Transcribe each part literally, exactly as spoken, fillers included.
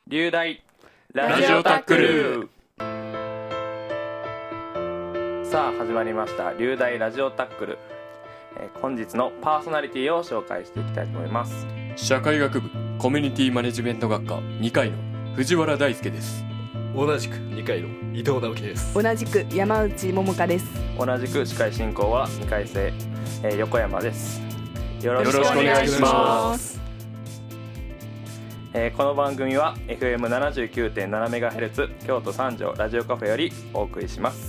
流大ラジオタックル。 さあ始まりました流大ラジオタックル、えー、本日のパーソナリティを紹介していきたいと思います。 社会学部コミュニティマネジメント学科にかいの藤原大輔です。 同じくにかいの伊藤直樹です。 同じく山内桃香です。 同じく司会進行はにかい生、えー、横山です。よろしくお願いします。 えー、この番組は エフエムななじゅうきゅうてんななメガヘルツ 京都三条ラジオカフェよりお送りします。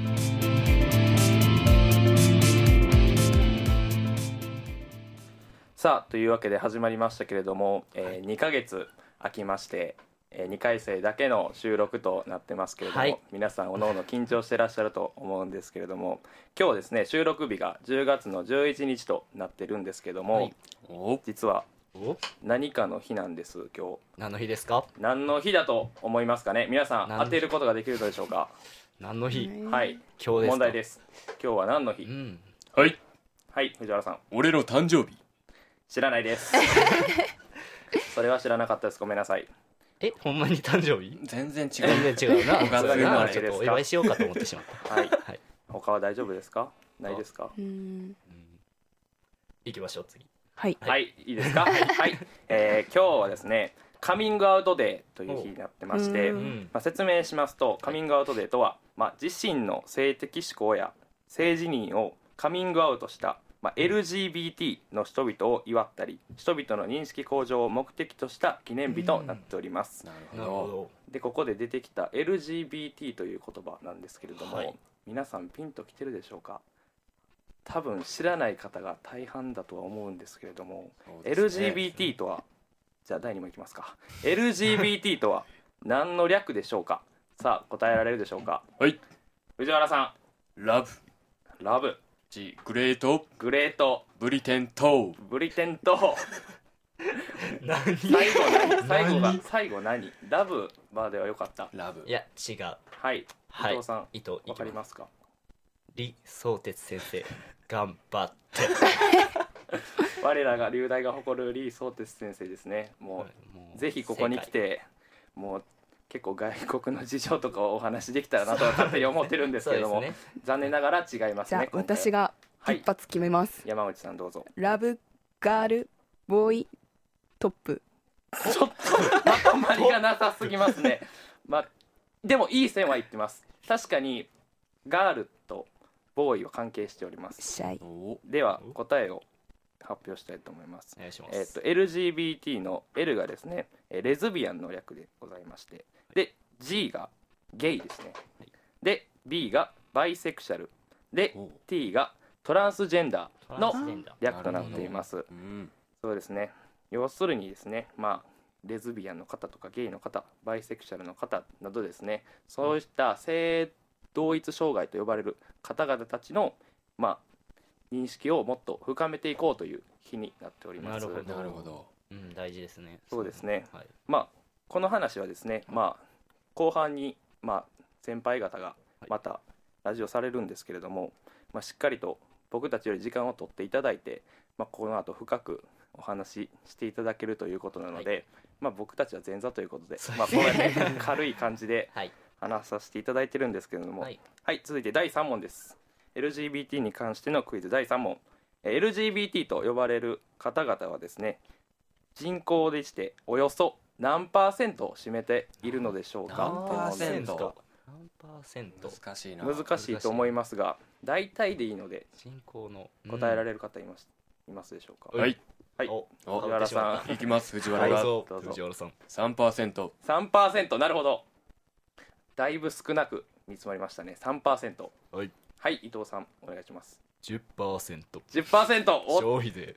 さあというわけで始まりましたけれども、えー、にかげつ空きまして、えー、にかい生だけの収録となってますけれども、はい、皆さんおのおの緊張してらっしゃると思うんですけれども、今日ですね収録日がじゅうがつのじゅういちにちとなってるんですけども、はい、お実は何かの日なんです。今日何の日ですか？ 何の日だと思いますかね。皆さん当てることができるでしょうか？ 何の日？ はい、 今日ですか？ 問題です。今日は何の日？うん、 はいはい藤原さん。 俺の誕生日。 知らないですそれは知らなかったです。ごめんなさい。 え、ほんまに誕生日？ 全然違う全然違うなごがつなわけですか？ お祝いしようかと思ってしまった。 はい、はい、他は大丈夫ですか？ないですか？ うん、 行きましょう次。 はい、 はい、いいですか？はい、はい、えー、今日はですねカミングアウトデーという日になってまして、まあ、説明しますとカミングアウトデーとは、まあ、自身の性的指向や性自認をカミングアウトした、まあ、エルジービーティー の人々を祝ったり人々の認識向上を目的とした記念日となっております。 なるほど。 でここで出てきた エルジービーティー という言葉なんですけれども、はい、皆さんピンときてるでしょうか？多分知らない方が大半だとは思うんですけれども、ね、エルジービーティー とは、じゃあだいに問いきますか。 エルジービーティー とは何の略でしょうか？さあ答えられるでしょうか？ はい、 藤原さん。ラブ。 ラブ。 ジグレート。 グレート。 ブリテントブリテント何？ 最後何？最後が最後何？ラブまでは良かった。 ラブ。 いや違う。 はい、はい、伊藤さん伊藤わかりますか？ 李相哲先生頑張って我らが流大が誇る李相哲先生ですね。もう、もうぜひここに来てもう結構外国の事情とかをお話できたらなと勝手に思ってるんですけれども、ね、残念ながら違いますね。 じゃあ私が一発決めます、 はい、山内さんどうぞ。 ラブガールボーイトップ。 ちょっとまとまりがなさすぎますねまあ、でもいい線は言ってます。確かにガールとボーイは関係しております。 シャイ。 では答えを発表したいと思います。 お願いします。 えー、と エルジービーティー の L がですねレズビアンの略でございまして、で G がゲイですね、はい、で B がバイセクシャルで T がトランスジェンダーの略となっています。うん、そうですね。要するにですね、まあレズビアンの方とかゲイの方バイセクシャルの方などですね、そういった性同一障害と呼ばれる方々たちの、まあ、認識をもっと深めていこうという日になっております。 なるほど、 なるほど。 うん、大事ですね。 そうですね、 はい、 まあこの話はですね、まあ、後半に、まあ、先輩方がまたラジオされるんですけれども、まあ、しっかりと僕たちより時間を取っていただいて、まあ、この後深くお話ししていただけるということなので、はい、まあ、僕たちは前座ということで、まあ、こうやって軽い感じで話させていただいてるんですけれども、はいはい、続いてだいさん問です。 エルジービーティー に関してのクイズだいさん問。 エルジービーティー と呼ばれる方々はですね人口でしておよそ何パーセントを占めているのでしょうか？ 何パーセント？何パーセント？ 難しいな。 難しいと思いますが大体でいいので人口の答えられる方います、いますでしょうか？ はい、 はい、藤原さんいきます。藤原が、はい、 どうぞ。藤原さんさんパーセント。 さんパーセント。 なるほど、だいぶ少なく見積もりましたね。 さんパーセント。 はい、 はい、伊藤さんお願いします。 じゅっパーセント。 じゅっパーセント消費税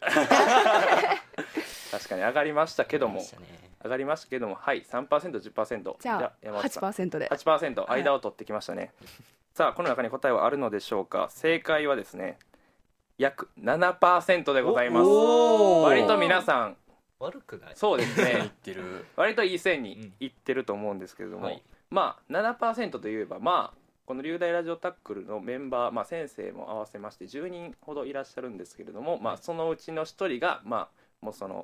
確かに上がりましたけども、 ね、 上がりましたけども、はい さんパーセント、じゅっパーセント。 じゃあはちパーセントではちパーセント 間を取ってきましたね、はい、さあこの中に答えはあるのでしょうか？正解はですね約 ななパーセント でございます。割と皆さん悪くない？ そうですねいってる割といい線にいってると思うんですけれども、うん、はい、まあ ななパーセント といえばまあこの流大ラジオタックルのメンバー、まあ、先生も合わせましてじゅうにんほどいらっしゃるんですけれども、まあ、そのうちのひとりが、まあ、もうその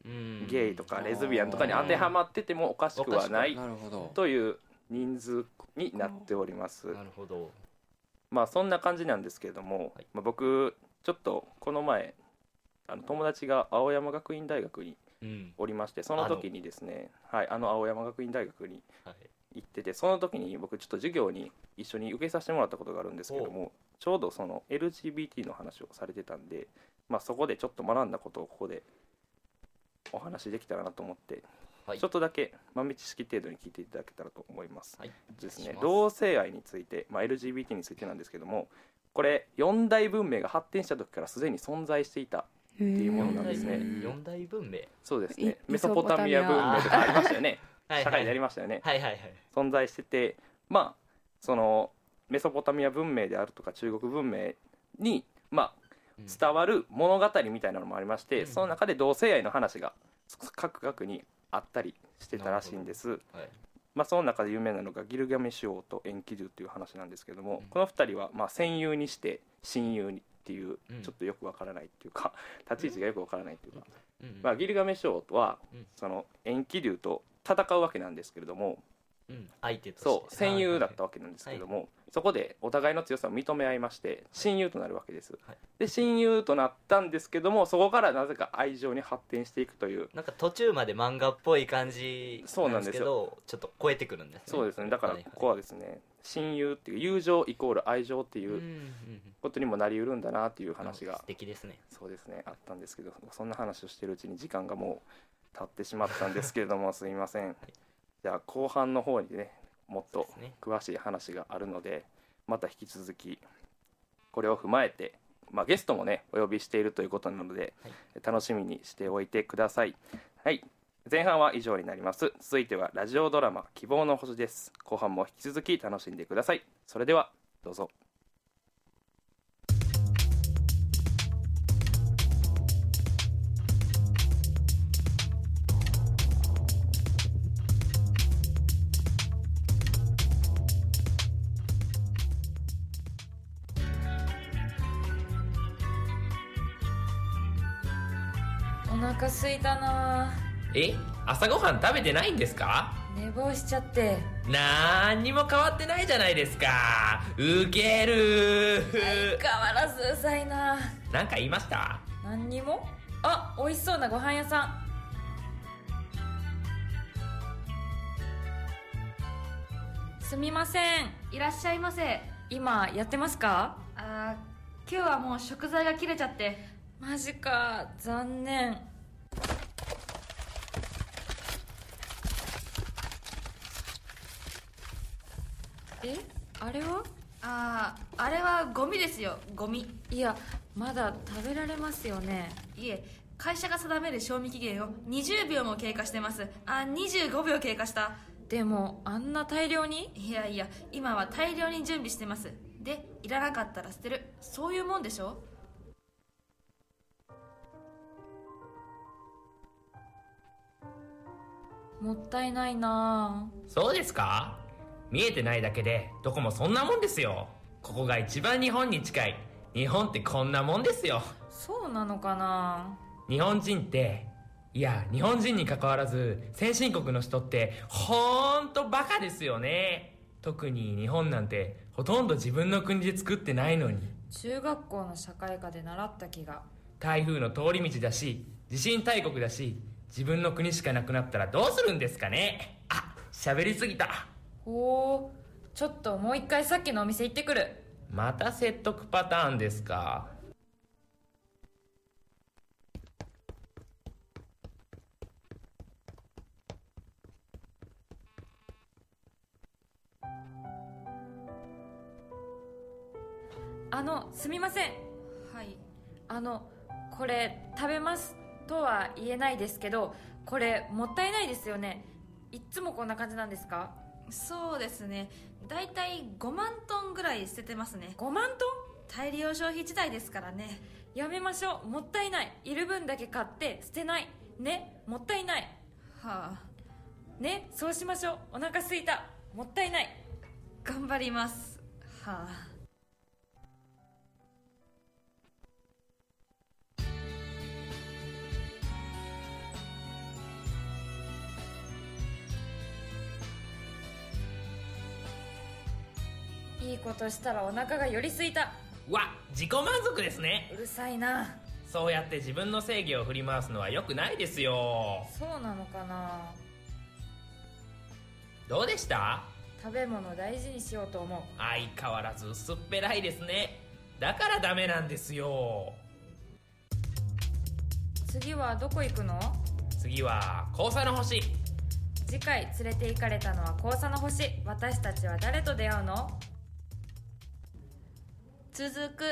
うんゲイとかレズビアンとかに当てはまっててもおかしくはないなるほど。 という人数になっております。 なるほど。 まあそんな感じなんですけれども、 はいまあ、僕ちょっとこの前あの友達が青山学院大学にうんおりまして、その時にですね、はい、あの青山学院大学にはい行ってて、その時に僕ちょっと授業に一緒に受けさせてもらったことがあるんですけども、ちょうどその エルジービーティー の話をされてたんで、まあ、そこでちょっと学んだことをここでお話できたらなと思って、 はいちょっとだけ豆知識程度に聞いていただけたらと思います。 はいですね、 お願いします同性愛について、まあ、エルジービーティー についてなんですけども、これよん大文明が発展した時からすでに存在していた。 ていうものなんですね四大文明。 そうですいね、メソポタミア文明とかありましたよねはい社会でありましたよね、 はいはいはい。 存在してて、まあそのメソポタミア文明であるとか中国文明に、まあ、 うん伝わる物語みたいなのもありまして、 うんその中で同性愛の話が各々にあったりしてたらしいんです。 はいまあ、その中で有名なのがギルガメシュ王とエンキドゥという話なんですけども、 うんこのふたりはまあ戦友にして親友にっていう、 うんちょっとよくわからないっていうか立ち位置がよくわからないっていうか、 うんまあ、ギルガメシュ王はうんそのエンキドゥと戦うわけなんですけれども、 うん相手としてそう戦友だったわけなんですけども、そこでお互いの強さを認め合いまして親友となるわけです、 はいで親友となったんですけども、そこからなぜか愛情に発展していくという。 なんか途中まで漫画っぽい感じそうなんですよけどちょっと超えてくるんですね。 そうですね、だからはいはいここはですね、親友っていう友情イコール愛情ってうんうんいうことにもなりうるんだなっていう話が素敵ですね。 そうですねあったんですけど、そんな話をしてるうちに時間がもう経ってしまったんですけれどもすいません。じゃあ後半の方にねもっとそうですね詳しい話があるので、また引き続きこれを踏まえて、まあ、ゲストもねお呼びしているということなので、 はい楽しみにしておいてください。はい、前半は以上になります。続いてはラジオドラマ希望の星です。後半も引き続き楽しんでください。それではどうぞ。 お腹すいたな。 え朝ごはん食べてないんですか？ 寝坊しちゃって。 なんにも変わってないじゃないですか。ウケる相変わらずうざいな。 なんか言いました？ 何にも。あ、美味しそうなご飯屋さん。すみません、 いらっしゃいませ。 今やってますか？ あー今日はもう食材が切れちゃって。 マジか、残念。え、あれは？ あーあれはゴミですよ、ゴミ。 いや、まだ食べられますよね。 いえ、会社が定める賞味期限をにじゅうびょうも経過してます。あ、にじゅうごびょう経過した。 でもあんな大量に？ いやいや、今は大量に準備してます。で、いらなかったら捨てる、そういうもんでしょ。 もったいないな。 そうですか？見えてないだけでどこもそんなもんですよ。ここが一番日本に近い。日本ってこんなもんですよ。 そうなのかな。 日本人っていや日本人に関わらず先進国の人ってほんとバカですよね。特に日本なんてほとんど自分の国で作ってないのに。 中学校の社会科で習った気が。 台風の通り道だし地震大国だし、自分の国しかなくなったらどうするんですかね。あ、喋りすぎた。 ほう、ちょっともう一回さっきのお店行ってくる。 また説得パターンですか。 あの、すみません。 はい。 あの、これ食べますとは言えないですけど、これもったいないですよね。いっつもこんな感じなんですか？ そうですね、だいたいごまんトンぐらい捨ててますね。 ごまんトン？ 大量消費時代ですからね。 やめましょう。もったいない。いる分だけ買って捨てないね。もったいないはあ、 ね。そうしましょう。お腹すいた。もったいない。 頑張ります。はあ。 いいことしたらお腹がより空いた。 わ、自己満足ですね。 うるさいな。 そうやって自分の正義を振り回すのは良くないですよ。 そうなのかな。 どうでした？ 食べ物大事にしようと思う。 相変わらず薄っぺらいですね。だからダメなんですよ。 次はどこ行くの？ 次は黄砂の星。 次回連れて行かれたのは黄砂の星。私たちは誰と出会うの？ 続く。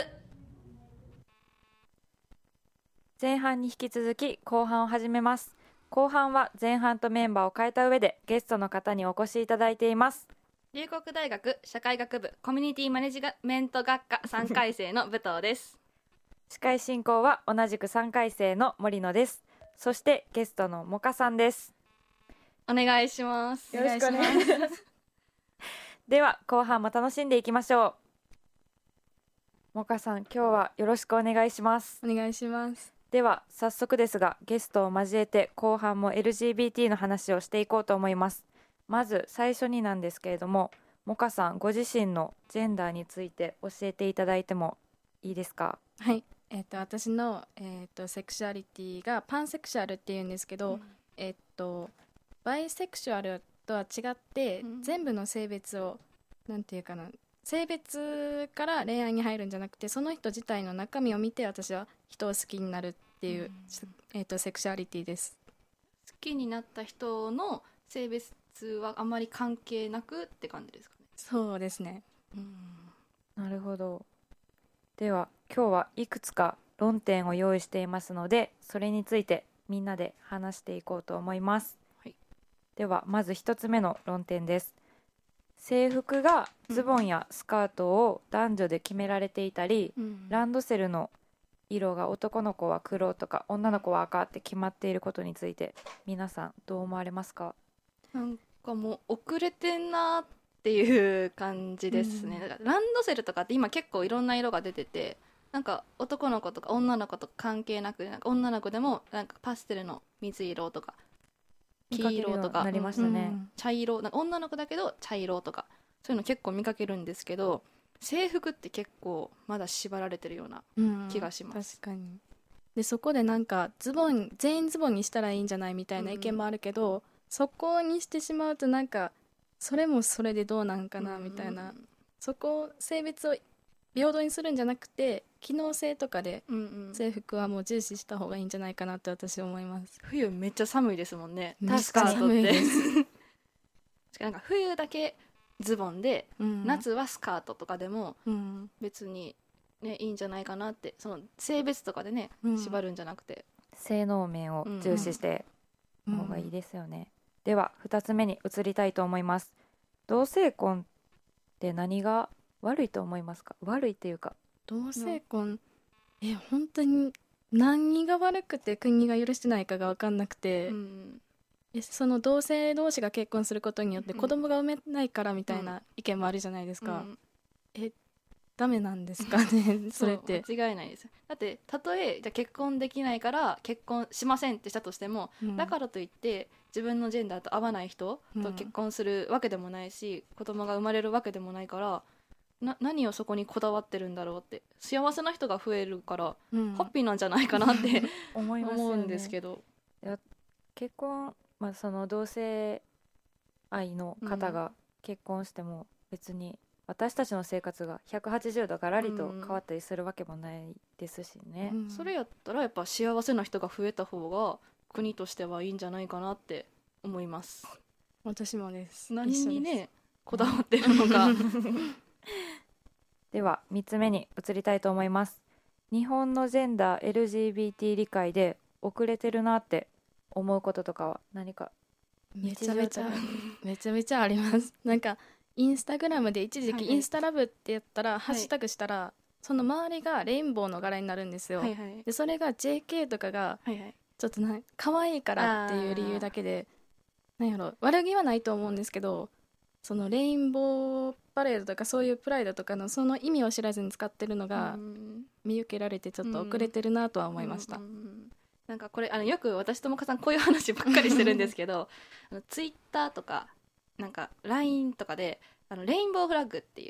前半に引き続き後半を始めます。後半は前半とメンバーを変えた上でゲストの方にお越しいただいています。 龍谷大学社会学部コミュニティマネジメント学科さんかい生の武藤です。 司会進行は同じくさんかい生の森野です。そしてゲストのモカさんです。 お願いします。 よろしくお願いしますでは後半も楽しんでいきましょう。モカさん、今日はよろしくお願いします。 お願いします。 では早速ですがゲストを交えて後半も エルジービーティー の話をしていこうと思います。まず最初になんですけれども、モカさんご自身のジェンダーについて教えていただいてもいいですか？ はい、えー、と私の、えー、とセクシュアリティがパンセクシュアルっていうんですけど、うん、えー、とバイセクシュアルとは違って、うん、全部の性別をなんていうかな、性別から恋愛に入るんじゃなくてその人自体の中身を見て私は人を好きになるっていう、うん、えー、とセクシュアリティです。 好きになった人の性別はあまり関係なくって感じですかね？ そうですね、 うん、なるほど。では今日はいくつか論点を用意していますのでそれについてみんなで話していこうと思います、はい、ではまず一つ目の論点です。制服がズボンやスカートを男女で決められていたり、うん、ランドセルの色が男の子は黒とか女の子は赤って決まっていることについて皆さんどう思われますか？ なんかもう遅れてんなっていう感じですね、うん、だからランドセルとかって今結構いろんな色が出てて、なんか男の子とか女の子とか関係なく、なんか女の子でもなんかパステルの水色とか黄色とかなりましたね、 うん、茶色、なんか女の子だけど茶色とかそういうの結構見かけるんですけど、制服って結構まだ縛られてるような気がします、 うん、確かに。でそこでなんかズボン全員ズボンにしたらいいんじゃないみたいな意見もあるけど、うん、そこにしてしまうとなんかそれもそれでどうなんかなみたいな、うん、そこ性別を平等にするんじゃなくて機能性とかで制服はもう重視した方がいいんじゃないかなって私は思います。 冬めっちゃ寒いですもんね。 確かに寒いですなんか冬だけズボンで、うん、夏はスカートとかでも別に、ね、いいんじゃないかなって、その性別とかでね、うん、縛るんじゃなくて性能面を重視しての方がいいですよね、うんうん、ではふたつめに移りたいと思います。同性婚って何が悪いと思いますか？悪いっていうか同性婚、うん、え本当に何が悪くて国が許してないかが分かんなくて、うん、その同性同士が結婚することによって子供が産めないからみたいな意見もあるじゃないですか、うん、えダメなんですかねそれって間違いないです。だってたとえじゃ結婚できないから結婚しませんってしたとしても、うん、だからといって自分のジェンダーと合わない人と結婚するわけでもないし、うん、子供が生まれるわけでもないからな何をそこにこだわってるんだろうって、幸せな人が増えるから、うん、ハッピーなんじゃないかなって思うんですけど、 いや結婚、まあ、その同性愛の方が結婚しても別に私たちの生活がひゃくはちじゅうどガラリと変わったりするわけもないですしね、 うん、それやったらやっぱ幸せな人が増えた方が国としてはいいんじゃないかなって思います。 私もです。 何にねこだわってるのかではみっつめに移りたいと思います。日本のジェンダー エルジービーティー 理解で遅れてるなって思うこととかは何か？ めちゃめちゃめちゃめちゃあります。なんかインスタグラムで一時期インスタラブってやったら、はいはい、ハッシュタグしたらその周りがレインボーの柄になるんですよ、はいはい、でそれが ジェーケー とかがちょっとな可愛いからっていう理由だけで、なんやろ悪気はないと思うんですけど、そのレインボーパレードとかそういうプライドとかのその意味を知らずに使ってるのが見受けられてちょっと遅れてるなとは思いました、うんうんうん、 なんかこれあのよく私ともかさんこういう話ばっかりしてるんですけどあのツイッターとかなんか ライン とかであのレインボーフラッグっていう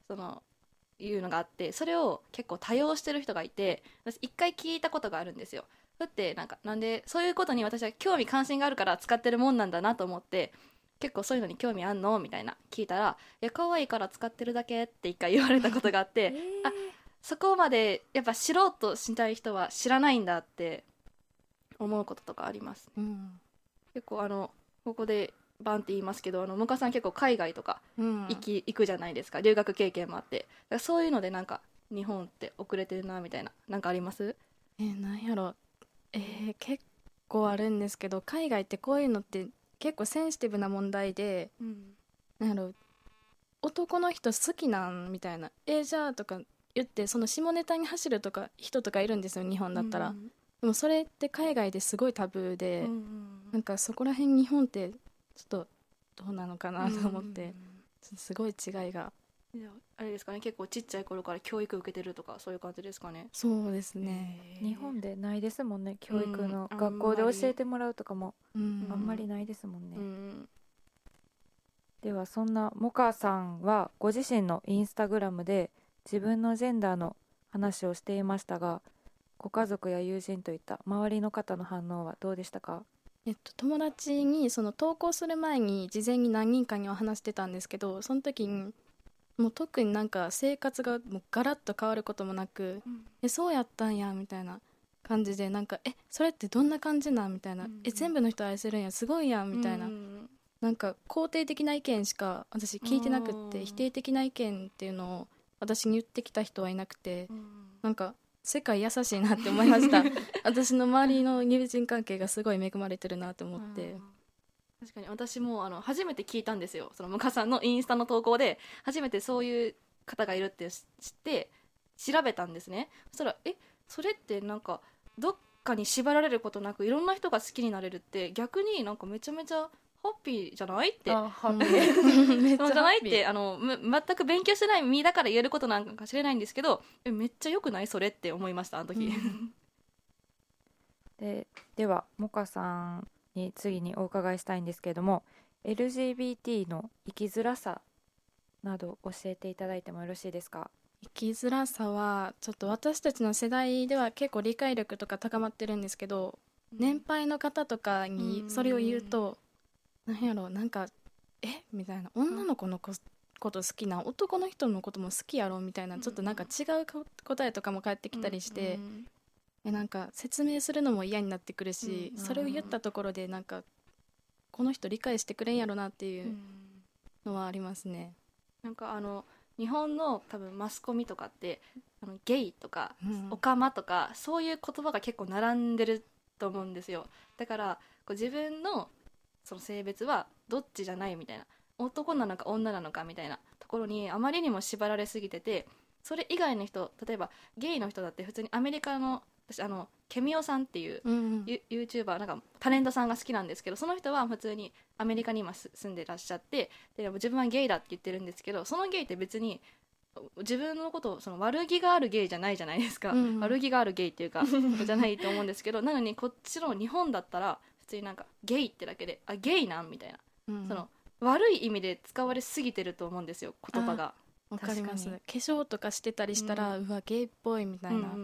そのいうのがあって、それを結構多用してる人がいて、私一回聞いたことがあるんですよ。だってなんかなんでそういうことに私は興味関心があるから使ってるもんなんだなと思って、結構そういうのに興味あんのみたいな聞いたら、いや可愛いから使ってるだけって一回言われたことがあって、えー、あそこまでやっぱ知ろうとしたい人は知らないんだって思うこととかあります、うん、結構あのここでバンって言いますけど、あの向川さん結構海外とか行き、うん、行くじゃないですか。留学経験もあって、だからそういうのでなんか日本って遅れてるなみたいな、なんかあります？ えー、なんやろ、えー、結構あるんですけど、海外ってこういうのって結構センシティブな問題で、うん、なんやろ、男の人好きなんみたいな、えー、じゃあとか言ってその下ネタに走るとか人とかいるんですよ、日本だったら、うん、でもそれって海外ですごいタブーで、うん、なんかそこら辺日本ってちょっとどうなのかなと思って、うん、すごい違いが。 あれですかね、結構ちっちゃい頃から教育受けてるとかそういう感じですかね。 そうですね、 日本でないですもんね、教育の、うん、学校で教えてもらうとかもあんまりないですもんね、うん、ではそんなモカさんはご自身のインスタグラムで自分のジェンダーの話をしていましたが、ご家族や友人といった周りの方の反応はどうでしたか？ えっと、友達にその投稿する前に事前に何人かには話してたんですけど、その時にもう特になんか生活がもうガラッと変わることもなく、うん、えそうやったんやみたいな感じで、なんかえそれってどんな感じなんみたいな、うん、え全部の人愛せるんやすごいやんみたいな、うん、なんか肯定的な意見しか私聞いてなくって、否定的な意見っていうのを私に言ってきた人はいなくて、うん、なんか世界優しいなって思いました私の周りの友人関係がすごい恵まれてるなと思って、うん、 確かに私もあの初めて聞いたんですよ、その向川さんのインスタの投稿で初めてそういう方がいるって知って調べたんですね。そしたらえそれってなんかどっかに縛られることなくいろんな人が好きになれるって逆になんかめちゃめちゃハッピーじゃないって、あハッピーめっちゃじゃないってあの全く勉強してない身だから言えることなんかもしれないんですけど、えめっちゃ良くないそれって思いましたあの時、うん、 で, ではモカさんに次にお伺いしたいんですけれども、 エルジービーティー の生きづらさなど教えていただいてもよろしいですか？ 生きづらさはちょっと私たちの世代では結構理解力とか高まってるんですけど、うん、年配の方とかにそれを言うと、うん、なんやろなんかえみたいな、女の子のここと好きな男の人のことも好きやろみたいな、ちょっとなんか違う答えとかも返ってきたりして、うんうんえなんか説明するのも嫌になってくるし、うん、それを言ったところでなんかこの人理解してくれんやろなっていうのはありますね、 うん、なんかあの日本の多分マスコミとかってあのゲイとか、うん、オカマとかそういう言葉が結構並んでると思うんですよ。だからこう自分のその性別はどっちじゃないみたいな、男なのか女なのかみたいなところにあまりにも縛られすぎてて、それ以外の人、例えばゲイの人だって普通にアメリカの私あのケミオさんっていう、うんうん、YouTuber なんかタレントさんが好きなんですけど、その人は普通にアメリカに今住んでらっしゃって、で自分はゲイだって言ってるんですけど、そのゲイって別に自分のことをその悪気があるゲイじゃないじゃないですか、うんうん、悪気があるゲイっていうかじゃないと思うんですけどなのにこっちの日本だったら普通になんかゲイってだけであゲイなんみたいな、うん、その悪い意味で使われすぎてると思うんですよ言葉が。 わかります。化粧とかしてたりしたら、うん、うわゲイっぽいみたいな、うんうんうん、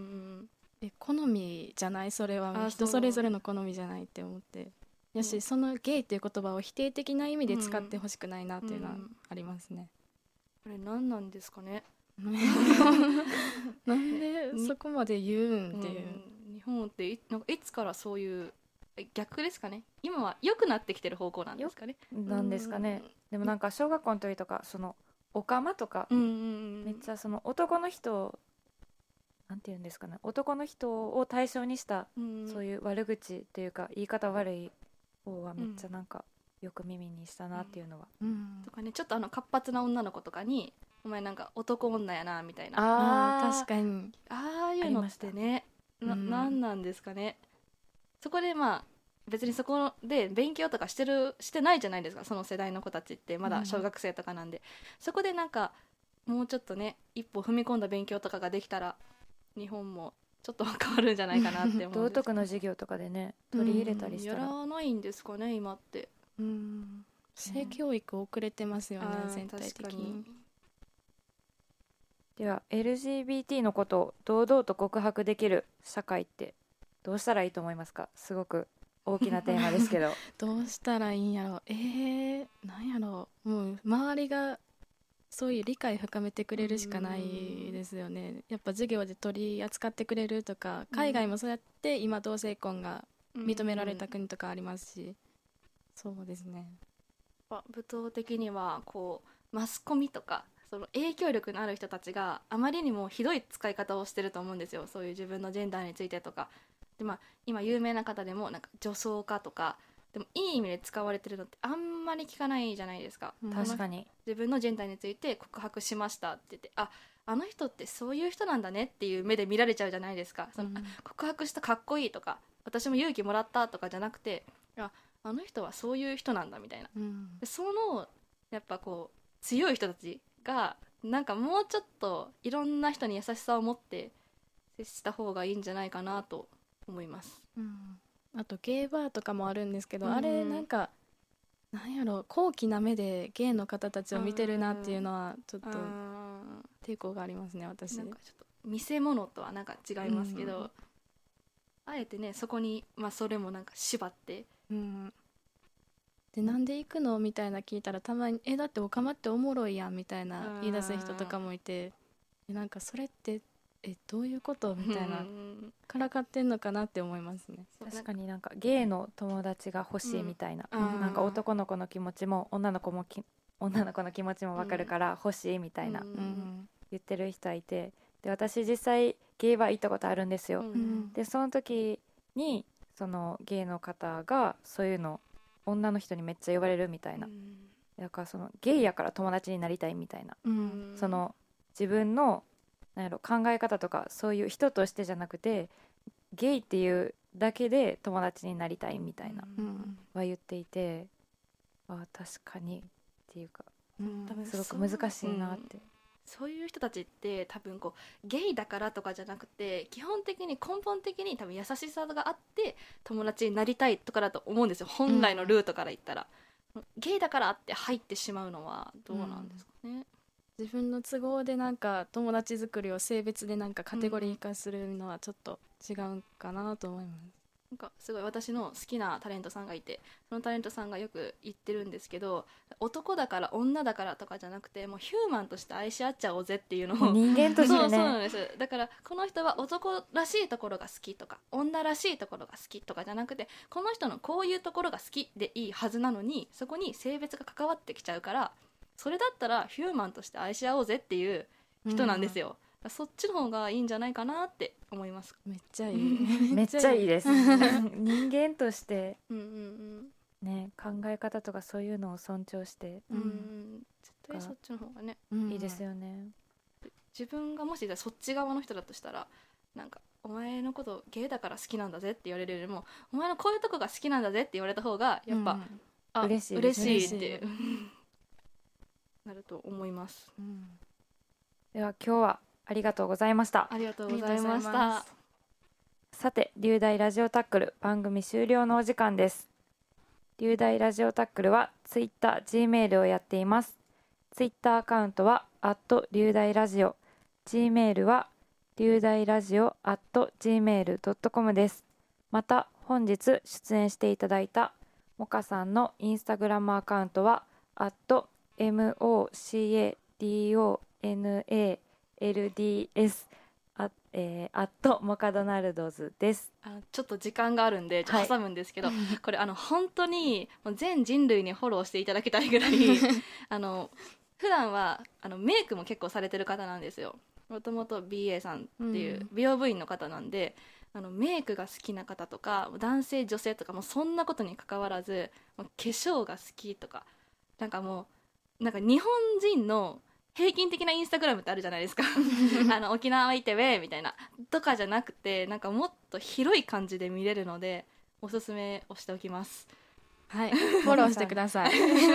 え好みじゃないそれは人それぞれの好みじゃないって思ってやし、うん、そのゲイっていう言葉を否定的な意味で使ってほしくないなっていうのはありますね、 うんうん、あれ何なんですかねなんでそこまで言うんっていう、 うん、日本っていなんかいつからそういう逆ですかね、今は良くなってきてる方向なんですかね。 なんですかね、うん、でもなんか小学校の時とかそのオカマとか、うんうんうん、めっちゃその男の人なんていうんですかね、男の人を対象にした、うん、そういう悪口というか言い方悪い方はめっちゃなんかよく耳にしたなっていうのは、 うんうん、とかね、ちょっとあの活発な女の子とかにお前なんか男女やなみたいな、 あ確かにああいうのってね、な、うん、なんなんですかね。そこでまあ別にそこで勉強とかしてるしてないじゃないですか、その世代の子たちってまだ小学生とかなんで、うん、そこでなんかもうちょっとね一歩踏み込んだ勉強とかができたら日本もちょっと変わるんじゃないかなって思うんです道徳の授業とかでね取り入れたりしたら、 うん、やらないんですかね今って、 うん、性教育遅れてますよね、うん、全体的に。 では エルジービーティー のことを堂々と告白できる社会ってどうしたらいいと思いますか？すごく大きなテーマですけどどうしたらいいんやろ。えー、なんやろう。もう周りがそういう理解深めてくれるしかないですよね。やっぱ授業で取り扱ってくれるとか、海外もそうやって今同性婚が認められた国とかありますし、そうですね。 舞踏的にはこうマスコミとかその影響力のある人たちがあまりにもひどい使い方をしてると思うんですよ。そういう自分のジェンダーについてとかで、まあ、今有名な方でもなんか女装家とかでもいい意味で使われてるのってあんまり聞かないじゃないですか。 確かに自分のジェンダーについて告白しましたって言って、ああの人ってそういう人なんだねっていう目で見られちゃうじゃないですか。その、うん、告白したかっこいいとか私も勇気もらったとかじゃなくて、ああの人はそういう人なんだみたいな、うん、でそのやっぱこう強い人たちがなんかもうちょっといろんな人に優しさを持って接した方がいいんじゃないかなと思います、 うん、あとゲイバーとかもあるんですけど、うん、あれなんかなんやろ高貴な目でゲイの方たちを見てるなっていうのはちょっと抵抗がありますね。私なんかちょっと見せ物とはなんか違いますけど、うん、あえてねそこに、まあ、それもなんか縛って、うん、 でなんで行くのみたいな聞いたらたまにえだってオカマっておもろいやんみたいな言い出す人とかもいて、なんかそれってえどういうことみたいな、うん、からかってんのかなって思いますね。 確かになんかゲイの友達が欲しいみたいな、うん、なんか男の子の気持ちも女の子もき女の子の気持ちも分かるから欲しいみたいな、うん、言ってる人いて、で私実際ゲイバー行ったことあるんですよ、うん、でその時にそのゲイの方がそういうの女の人にめっちゃ言われるみたいな、うん、だからそのゲイやから友達になりたいみたいな、うん、その自分のなんやろ考え方とかそういう人としてじゃなくてゲイっていうだけで友達になりたいみたいなは言っていて、うん、あ確かにっていうか、うん、すごく難しいなって、うん、 そういう人たちって多分こうゲイだからとかじゃなくて基本的に根本的に多分優しさがあって友達になりたいとかだと思うんですよ。本来のルートから言ったら、うん、ゲイだからって入ってしまうのはどうなんですかね、うん、 自分の都合でなんか友達作りを性別でなんかカテゴリー化するのはちょっと違うかなと思います、うん、 なんかすごい私の好きなタレントさんがいて、そのタレントさんがよく言ってるんですけど、男だから女だからとかじゃなくてもうヒューマンとして愛し合っちゃおうぜっていうのを人間としてねそうそうなんです。だからこの人は男らしいところが好きとか女らしいところが好きとかじゃなくてこの人のこういうところが好きでいいはずなのにそこに性別が関わってきちゃうからそれだったらヒューマンとして愛し合おうぜっていう人なんですよ、うん、そっちの方がいいんじゃないかなって思います。 めっちゃいいめっちゃいいです人間としてうんうんうんね、考え方とかそういうのを尊重して、 うん、絶対そっちの方がね、 うん、いいですよね。 自分がもしそっち側の人だとしたらなんかお前のことゲイだから好きなんだぜって言われるよりもお前のこういうとこが好きなんだぜって言われた方がやっぱ、うん、あ嬉しい嬉しいってなると思います、うん、 では今日はありがとうございました。 ありがとうございました。 さて龍大ラジオタックル番組終了のお時間です。龍大ラジオタックルはツイッター、Gmail をやっています。ツイッターアカウントはアット龍大ラジオ、Gmail は龍大ラジオアット ジーメールドットコム です。また本日出演していただいたモカさんのインスタグラムアカウントはアット エムオーシーエーディーオーエヌエーエルディーエスあえー、アットモカドナルドズです。 あちょっと時間があるんでちょっと挟むんですけど、はい、これあの本当にもう全人類にフォローしていただきたいぐらいあの普段はあのメイクも結構されてる方なんですよ。もともと ビーエー さんっていう美容部員の方なんで、うん、あのメイクが好きな方とか男性女性とかもそんなことに関わらずもう化粧が好きとかなんかもうなんか日本人の平均的なインスタグラムってあるじゃないですかあの沖縄行ってウェーみたいなとかじゃなくてなんかもっと広い感じで見れるのでおすすめをしておきます。 はいフォローしてください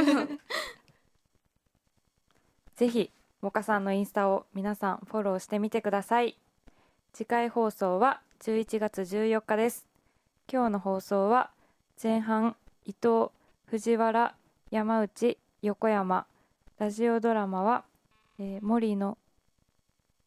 ぜひモカさんのインスタを皆さんフォローしてみてください。次回放送はじゅういちがつじゅうよっかです。今日の放送は前半伊藤、藤原、山内、横山、ラジオドラマはえー、森の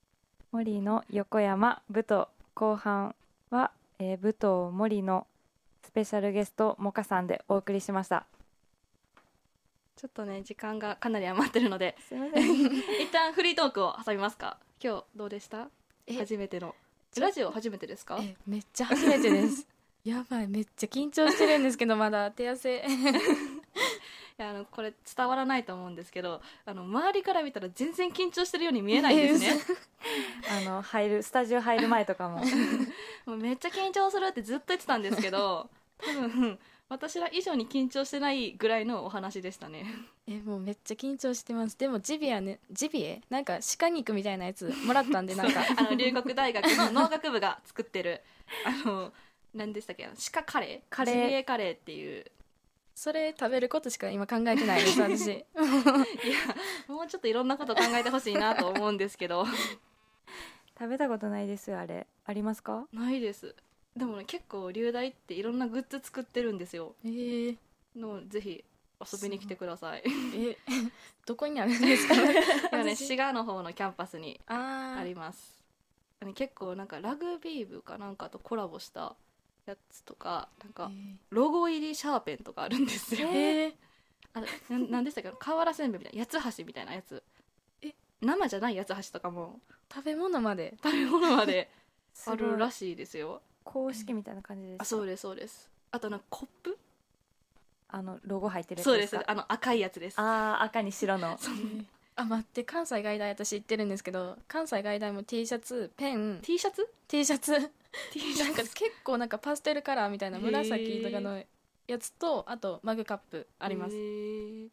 森の横山武藤、後半は、えー、武藤森のスペシャルゲストモカさんでお送りしました。 ちょっとね時間がかなり余ってるので、 すいません一旦フリートークを挟みますか。今日どうでした？初めてのラジオ初めてですか？ えめっちゃ初めてですやばい、めっちゃ緊張してるんですけどまだ手汗いやあのこれ伝わらないと思うんですけど、あの周りから見たら全然緊張してるように見えないんですねあの入るスタジオ入る前とかももうめっちゃ緊張するってずっと言ってたんですけど多分私ら以上に緊張してないぐらいのお話でしたね。 えもうめっちゃ緊張してます。でもジビエね、ジビエなんか鹿肉みたいなやつもらったんでなんかあの龍谷大学の農学部が作ってるあの何でしたっけ、鹿カレーカレージビエカレーっていう、 それ食べることしか今考えてないです私いやもうちょっといろんなこと考えてほしいなと思うんですけど食べたことないですよ。あれありますか？ ないです。でもね結構龍大っていろんなグッズ作ってるんですよ。 えー、 のぜひ遊びに来てください。 えどこにあるんですか？ 今ね滋賀の方のキャンパスにああります。結構なんかラグビー部かなんかとコラボしたやつとかなんかロゴ入りシャーペンとかあるんですよ。 えー、 あななんでしたっけ、瓦せんべいみたいな八つ橋みたいなやつ、 え生じゃない八つ橋とかも食べ物まで食べ物まであるらしいですよ。 公式みたいな感じですか？ あそうですそうです。あとなんかコップ、 あのロゴ入ってるやつそうでか？ ですすあの赤いやつです。 あー赤に白のそうあ待って関西外大私行ってるんですけど、関西外大も T シャツペン T シャツ T シャツ T シなんか結構なんかパステルカラーみたいな紫とかのやつとあとマグカップあります。 へー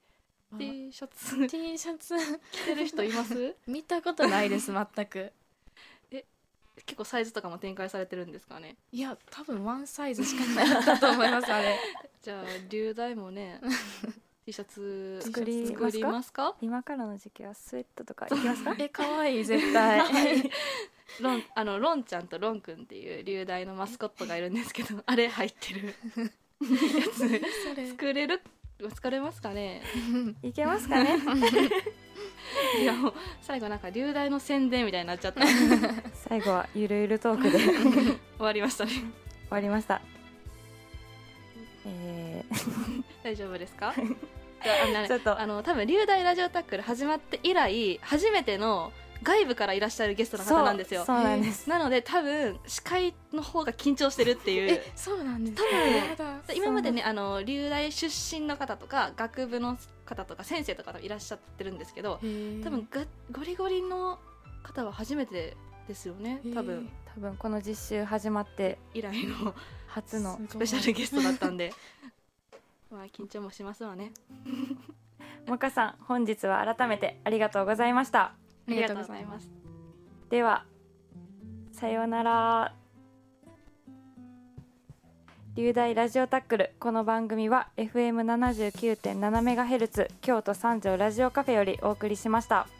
T シャツ T シャツ着てる人います見たことないです全く。 結構サイズとかも展開されてるんですかね。 いや多分ワンサイズしかなかったと思いますあれ。 じゃあ龍大もねT シャツ作りますか？ 作りますか？ 今からの時期はスウェットとかいきますか？ え可愛い絶対ロンあのロンちゃんとロンくんっていう龍大のマスコットがいるんですけどあれ入ってるやつそれ作れる作れますかね？ いけますかね？ いやもう最後なんか龍大の宣伝みたいになっちゃった最後はゆるゆるトークで終終わりましたね。 わりました。えー、 大丈夫ですか？じゃああのねちょっとあの多分龍大ラジオタックル始まって以来初めての外部からいらっしゃるゲストの方なんですよ。 そうそうなんです。 なので多分司会の方が緊張してるっていうえそうなんです多分やだ今までねあの龍大出身の方とか学部の方とか先生とかいらっしゃってるんですけど、多分がゴリゴリの方は初めてですよね。多分多分この実習始まって以来の初のスペシャルゲストだったんでまあ緊張もしますわね。 モカさん本日は改めてありがとうございました。 ありがとうございます。 ではさようなら。龍大ラジオタックル、この番組は エフエムななじゅうきゅうてんななメガヘルツ 京都三条ラジオカフェよりお送りしました。